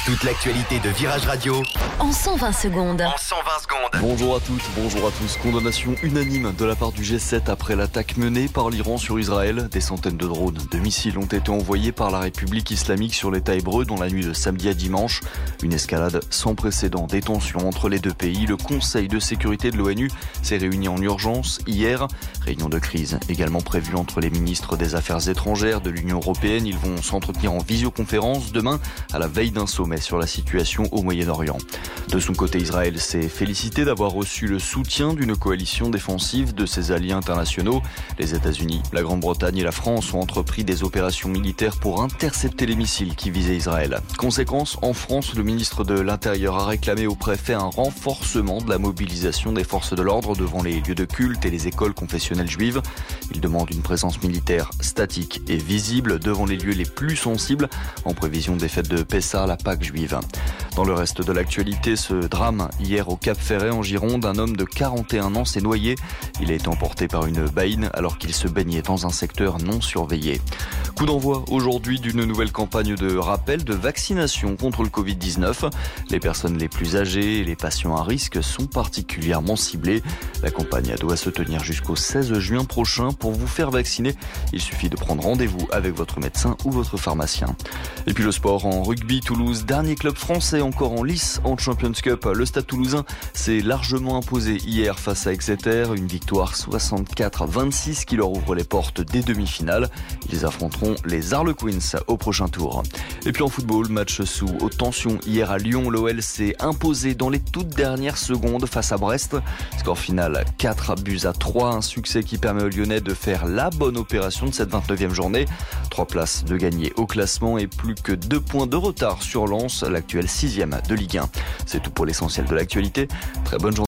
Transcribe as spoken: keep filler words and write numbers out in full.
Toute l'actualité de Virage Radio en cent vingt secondes. En cent vingt secondes. Bonjour à toutes, bonjour à tous. Condamnation unanime de la part du G sept après l'attaque menée par l'Iran sur Israël. Des centaines de drones, de missiles ont été envoyés par la République islamique sur l'État hébreu dans la nuit de samedi à dimanche. Une escalade sans précédent des tensions entre les deux pays. Le Conseil de sécurité de l'ONU s'est réuni en urgence hier. Réunion de crise également prévue entre les ministres des Affaires étrangères de l'Union européenne. Ils vont s'entretenir en visioconférence demain à la veille d'un sommet sur la situation au Moyen-Orient. De son côté, Israël s'est félicité d'avoir reçu le soutien d'une coalition défensive de ses alliés internationaux. Les États-Unis, la Grande-Bretagne et la France ont entrepris des opérations militaires pour intercepter les missiles qui visaient Israël. Conséquence, en France, le ministre de l'Intérieur a réclamé au préfet un renforcement de la mobilisation des forces de l'ordre devant les lieux de culte et les écoles confessionnelles juives. Il demande une présence militaire statique et visible devant les lieux les plus sensibles en prévision des fêtes de Pessah, la Pâque juive. Dans le reste de l'actualité, ce drame hier au Cap-Ferret en Gironde, un homme de quarante et un ans s'est noyé. Il a été emporté par une baïne alors qu'il se baignait dans un secteur non surveillé. Coup d'envoi aujourd'hui d'une nouvelle campagne de rappel de vaccination contre le covid dix-neuf. Les personnes les plus âgées et les patients à risque sont particulièrement ciblés. La campagne doit se tenir jusqu'au seize juin prochain. Pour vous faire vacciner, il suffit de prendre rendez-vous avec votre médecin ou votre pharmacien. Et puis le sport en rugby, Toulouse, dernier club français encore en lice en Champions Cup. Le Stade Toulousain s'est largement imposé hier face à Exeter. Une victoire soixante-quatre à vingt-six qui leur ouvre les portes des demi-finales. Ils affronteront les Harlequins au prochain tour. Et puis en football, match sous haute tension hier à Lyon. L'O L s'est imposé dans les toutes dernières secondes face à Brest. Score final quatre buts à trois. Un succès qui permet aux Lyonnais de faire la bonne opération de cette vingt-neuvième journée. Trois places de gagner au classement et plus que deux points de retard sur Lens, l'actuel sixième de Ligue un. C'est tout pour l'essentiel de l'actualité. Très bonne journée.